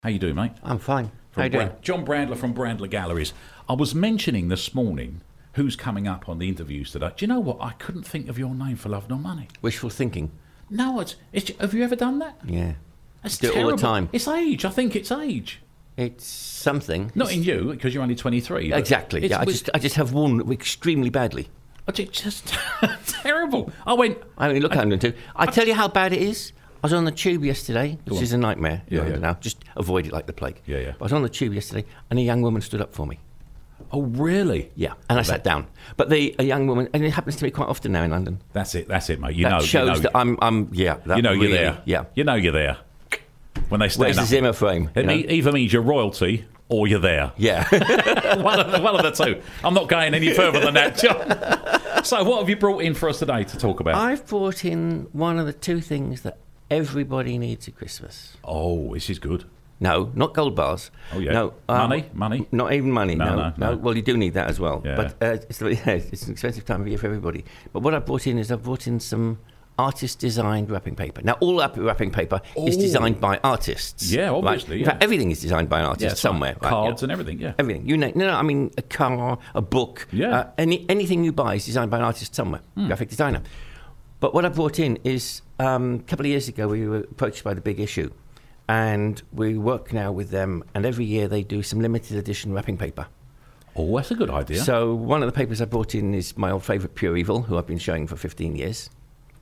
How you doing, mate? I'm fine. How you doing? John Brandler from Brandler Galleries. I was mentioning this morning who's coming up on the interviews today. Do you know what? I couldn't think of your name for love nor money. Wishful thinking. No, have you ever done that? Yeah. That's Do it terrible. all the time. It's age. I think it's age. It's something. Not in you, because you're only 23. but Exactly. Yeah, I just have worn extremely badly. It's just terrible. I mean, look, I'm going to. I tell you how bad it is. I was on the tube yesterday, which is a nightmare. Yeah. Now, just avoid it like the plague. Yeah. But I was on the tube yesterday, and a young woman stood up for me. Oh, really? Yeah, and I sat down. But a young woman, and it happens to me quite often now in London. That's it, mate. That shows that I'm. Yeah. You know really, you're there. Yeah. You know you're there. When they stand Where's up. the Zimmer frame? It either means you're royalty or you're there. Yeah. one of the two. I'm not going any further than that, John. So what have you brought in for us today to talk about? I've brought in one of the two things that everybody needs at Christmas. Oh, this is good. No, not gold bars. Oh, yeah. No, money? Not even money. No. Well, you do need that as well. Yeah. But it's an expensive time of year for everybody. But what I've brought in some artist-designed wrapping paper. Now, all wrapping paper is designed by artists. Yeah, obviously. Right? Yeah. In fact, everything is designed by an artist somewhere. Right? Cards and everything, yeah. Everything. You name. No, I mean a car, a book. Yeah. Anything you buy is designed by an artist somewhere. Graphic designer. But what I brought in is a couple of years ago we were approached by The Big Issue, and we work now with them, and every year they do some limited edition wrapping paper. Oh, that's a good idea. So one of the papers I brought in is my old favourite Pure Evil, who I've been showing for 15 years.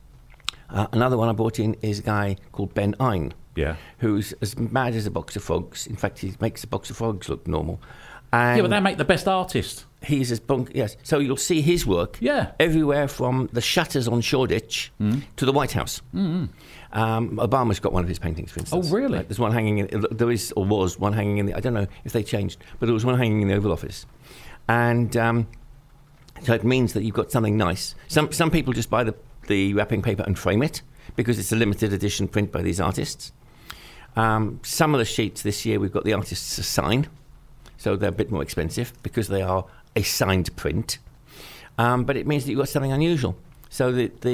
Another one I brought in is a guy called Ben Ein, who's as mad as a box of frogs. In fact, he makes a box of frogs look normal. And but they make the best artists. He's as yes. So you'll see his work everywhere from the shutters on Shoreditch to the White House. Obama's got one of his paintings, for instance. Oh, really? Like, there's one hanging in. There is or was one hanging in the. I don't know if they changed, but there was one hanging in the Oval Office, and so it means that you've got something nice. Some people just buy the wrapping paper and frame it because it's a limited edition print by these artists. Some of the sheets this year we've got the artists to sign, so they're a bit more expensive because they are a signed print. But it means that you've got something unusual. So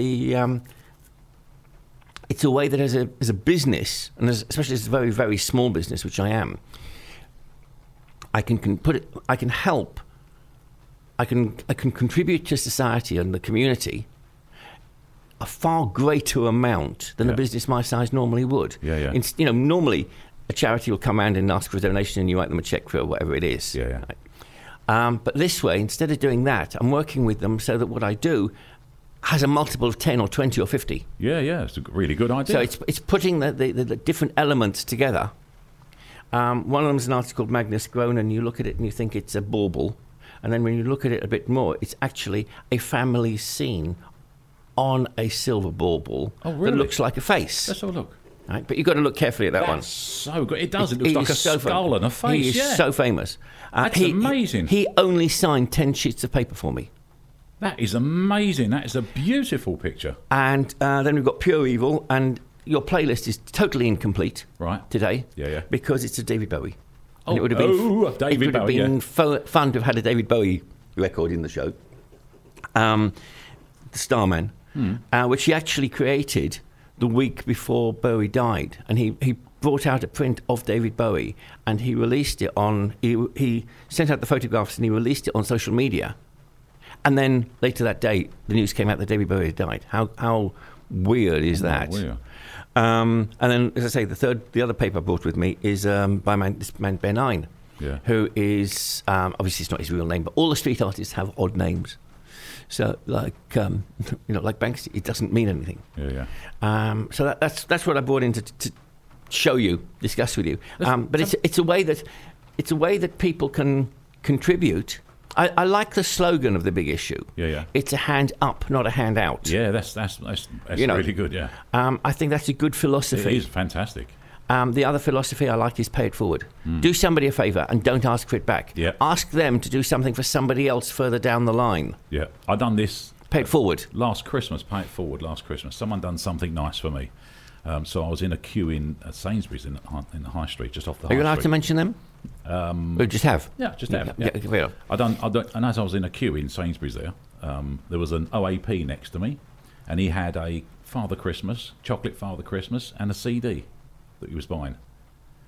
it's a way that as a business, and especially as a very, very small business, which I am, I can contribute to society and the community a far greater amount than a business my size normally would. Yeah. Normally a charity will come around and ask for a donation and you write them a check for whatever it is. Yeah. Right? But this way, instead of doing that, I'm working with them so that what I do has a multiple of 10 or 20 or 50. Yeah, it's a really good idea. So it's putting the different elements together. One of them is an artist called Magnus Groen, and you look at it and you think it's a bauble. And then when you look at it a bit more, it's actually a family scene on a silver bauble that looks like a face. Let's have a look. Right? But you've got to look carefully at that one. So good. It does. It looks like a skull and a face. He is so famous. That's amazing. He only signed 10 sheets of paper for me. That is amazing. That is a beautiful picture. And then we've got Pure Evil, and your playlist is totally incomplete today. Yeah. Because it's a David Bowie. And it would have been fun to have had a David Bowie record in the show. The Starman, which he actually created the week before Bowie died, and he brought out a print of David Bowie, and he released it on. He sent out the photographs and he released it on social media, and then later that day, the news came out that David Bowie had died. How weird is that? Weird. And then, as I say, the other paper I brought with me is by this man Ben Ein, who is obviously it's not his real name, but all the street artists have odd names. So, like like Banksy, it doesn't mean anything. Yeah. So that's what I brought in to show you, discuss with you. But it's a way that people can contribute. I like the slogan of The Big Issue. Yeah. It's a hand up, not a hand out. Yeah, that's really good. Yeah. I think that's a good philosophy. It is fantastic. The other philosophy I like is pay it forward. Do somebody a favour and don't ask for it back. Yeah. Ask them to do something for somebody else further down the line. Yeah, I done this. Pay it forward. Last Christmas, pay it forward. Last Christmas, someone done something nice for me. So I was in a queue in Sainsbury's in the High Street, just off the. Are you allowed to mention them? We just have. Yeah, just have. Yeah. I done, and as I was in a queue in Sainsbury's there was an OAP next to me, and he had a Father Christmas, chocolate Father Christmas, and a CD that he was buying.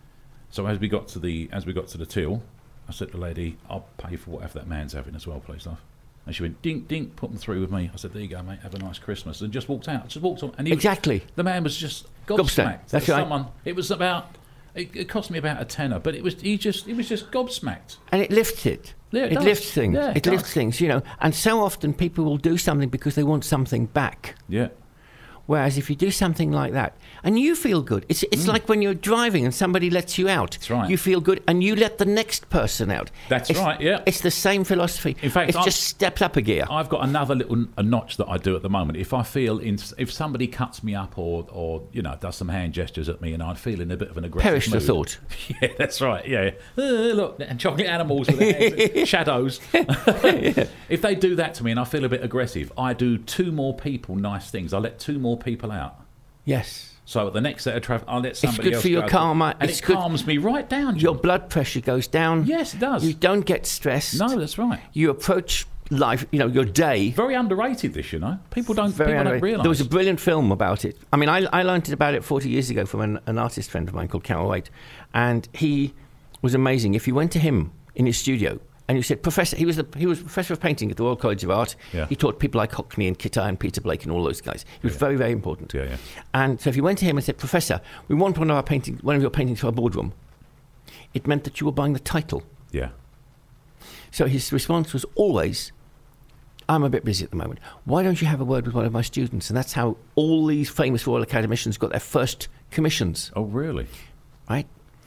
So as we got to the till, I said to the lady, "I'll pay for whatever that man's having as well, please, love." And she went, dink, dink, put them through with me. I said, "There you go, mate, have a nice Christmas." And just walked out. Just walked on. And Exactly. The man was just gobsmacked. That's right. It was about, it cost me about a tenner, but he was just gobsmacked. And it lifts it. Yeah, it lifts things. Yeah, it lifts things, you know. And so often people will do something because they want something back. Yeah. Whereas if you do something like that, and you feel good, it's like when you're driving and somebody lets you out. That's right. You feel good, and you let the next person out. That's right, yeah. It's the same philosophy. In fact, it's just stepped up a gear. I've got another a notch that I do at the moment. If I feel, if somebody cuts me up or does some hand gestures at me and I'm feeling a bit of an aggressive Perish the mood. thought. Yeah, that's right, yeah. Look, and chocolate animals with their hands, shadows. If they do that to me and I feel a bit aggressive, I do 2 more people nice things. I let 2 more people out. Yes. So at the next set of traffic, I'll let somebody else It's good for your go. karma. And It's it good. calms me right down. Your John. blood pressure goes down. Yes, it does. You don't get stressed. No, that's right. You approach life, your day. Very underrated, this, People don't Underrated. realise. There was a brilliant film about it. I mean, I learned about it 40 years ago from an artist friend of mine called Carol Waite. And he was amazing. If you went to him in his studio and you said, Professor, he was Professor of Painting at the Royal College of Art. Yeah. He taught people like Hockney and Kitta and Peter Blake and all those guys. He was very, very important. Yeah, yeah. And so if you went to him and said, Professor, we want one of your paintings for our boardroom, it meant that you were buying the title. Yeah. So his response was always, I'm a bit busy at the moment. Why don't you have a word with one of my students? And that's how all these famous Royal Academicians got their first commissions. Oh, really? Right?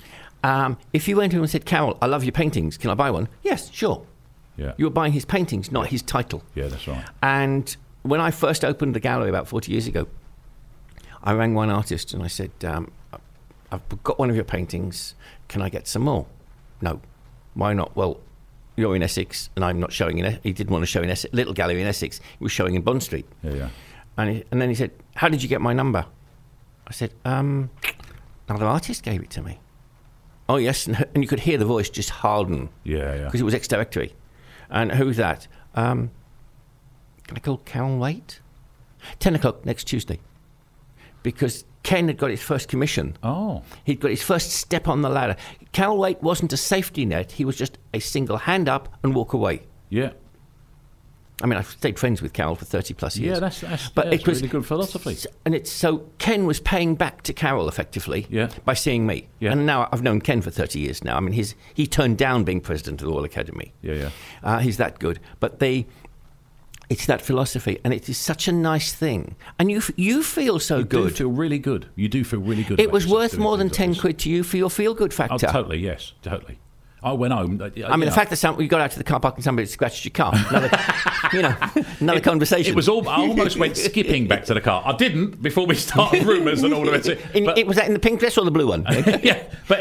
If you went to him and said, Carol, I love your paintings, can I buy one? Yes, sure. Yeah. You were buying his paintings, not his title. Yeah, that's right. And when I first opened the gallery about 40 years ago, I rang one artist and I said, I've got one of your paintings, can I get some more? No. Why not? Well, you're in Essex and I'm not showing in Essex. He didn't want to show in Essex, little gallery in Essex. He was showing in Bond Street. Yeah, yeah. And then he said, how did you get my number? I said, another artist gave it to me. Oh, yes. And you could hear the voice just harden. Yeah, yeah. Because it was ex-directory. And who's that? Can I call Carol Waite? 10 o'clock next Tuesday. Because Ken had got his first commission. Oh. He'd got his first step on the ladder. Carol Waite wasn't a safety net. He was just a single hand up and walk away. Yeah. I mean, I've stayed friends with Carol for 30 plus years. Yeah, that's really good philosophy. And so Ken was paying back to Carol effectively by seeing me. Yeah. And now I've known Ken for 30 years now. I mean, he turned down being president of the Royal Academy. Yeah, yeah. He's that good. But it's that philosophy, and it is such a nice thing. And you feel so good. You do feel really good. You do feel really good. It was worth more than 10 quid to you for your feel-good factor. Oh, totally, yes, totally. I went home. I mean, the fact that we got out to the car park and somebody scratched your car, another conversation. It was I almost went skipping back to the car. I didn't before we started rumours and all of it. Was that in the pink dress or the blue one? Yeah, but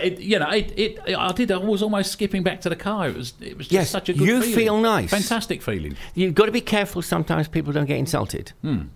I was almost skipping back to the car. It was just such a good feeling. You feel nice. Fantastic feeling. You've got to be careful. Sometimes people don't get insulted.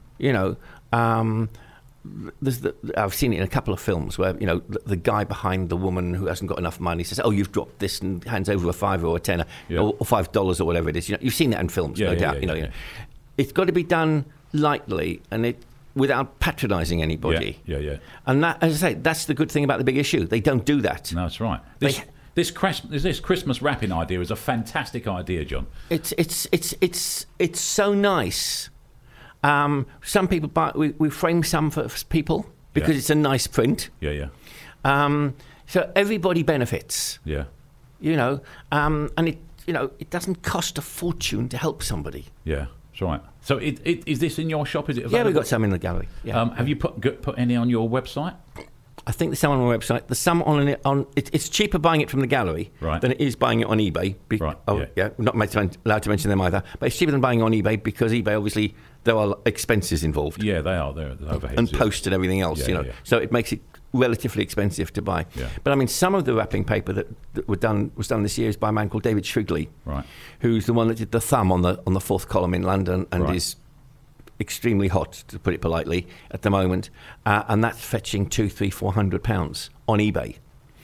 I've seen it in a couple of films where the guy behind the woman who hasn't got enough money says, "Oh, you've dropped this," and hands over a $5 or a $10 or $5 or whatever it is. You've seen that in films, no doubt. It's got to be done lightly and without patronising anybody. Yeah. And that, as I say, that's the good thing about the Big Issue. They don't do that. No, that's right. This Christmas wrapping idea is a fantastic idea, John. It's so nice. Some people we frame some for people because it's a nice print. Yeah. So everybody benefits. Yeah. And it doesn't cost a fortune to help somebody. Yeah, that's right. So is this in your shop? Is it available? Yeah, we've got some in the gallery. Yeah. Have you put any on your website? I think there's some on our website. There's some on it's cheaper buying it from the gallery than it is buying it on eBay. Right. Yeah. Not allowed to mention them either. But it's cheaper than buying on eBay because eBay, obviously, there are expenses involved. Yeah, they are. They're overheads. And post and everything else, Yeah. So it makes it relatively expensive to buy. Yeah. But I mean, some of the wrapping paper that was done this year is by a man called David Shrigley, right? Who's the one that did the thumb on the fourth column in London and is extremely hot, to put it politely, at the moment, and that's fetching £200-400 on eBay.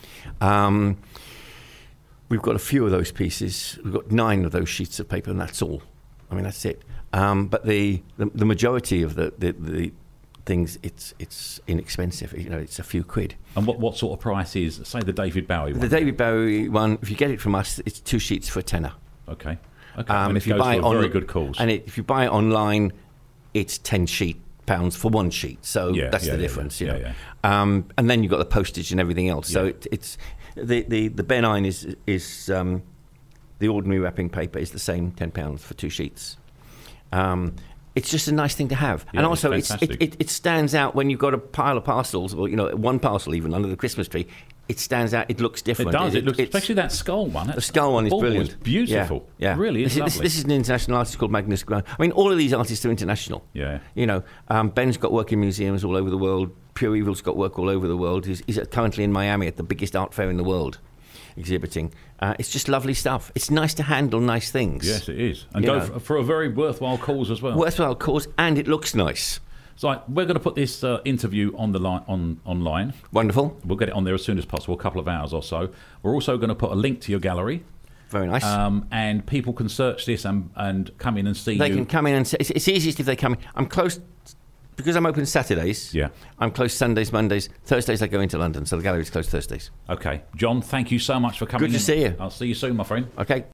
We've got a few of those pieces. We've got 9 of those sheets of paper, and that's all. I mean, that's it. But the majority of the things, it's inexpensive. It's a few quid. And what sort of price is, say, the David Bowie one? The David Bowie one, if you get it from us, it's 2 sheets for a tenner. Okay. And if you buy it very good cause. And if you buy it online, it's £10 for 1 sheet. So that's the difference. Yeah. And then you've got the postage and everything else. So it's the benign is the ordinary wrapping paper is the same, £10 for 2 sheets. It's just a nice thing to have, and also it stands out when you've got a pile of parcels, or one parcel even under the Christmas tree. It stands out. It looks different. It does. It looks, especially that skull one. The skull one is brilliant. It's beautiful. Yeah. Really, it's lovely. This is an international artist called Magnus Graham. I mean, all of these artists are international. Yeah. Ben's got work in museums all over the world. Pure Evil's got work all over the world. He's currently in Miami at the biggest art fair in the world, exhibiting. It's just lovely stuff. It's nice to handle nice things. Yes, it is. And go for a very worthwhile cause as well. Worthwhile cause, and it looks nice. So we're going to put this interview on the online. Wonderful. We'll get it on there as soon as possible, a couple of hours or so. We're also going to put a link to your gallery. Very nice. And people can search this and come in and see They can come in and see. It's easiest if they come in. I'm close, because I'm open Saturdays. Yeah. I'm closed Sundays, Mondays. Thursdays I go into London, so the gallery's closed Thursdays. Okay. John, thank you so much for coming in. Good to see you. I'll see you soon, my friend. Okay.